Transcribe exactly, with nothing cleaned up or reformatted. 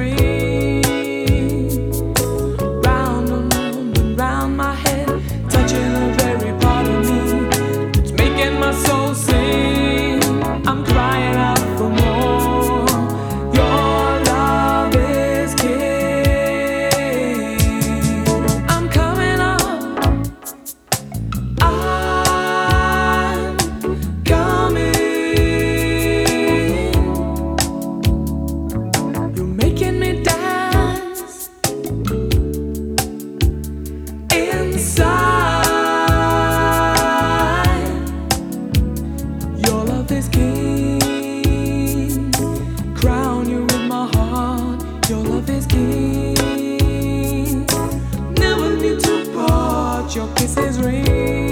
ring round and round and round my head, touching the very part of me. It's making my soul sing. I'm crying out for more. Your love is king. I'm coming up. I'm coming. You're making me dance inside. Your love is king. Crown you with my heart. Your love is king. Never need to part. Your kisses ring.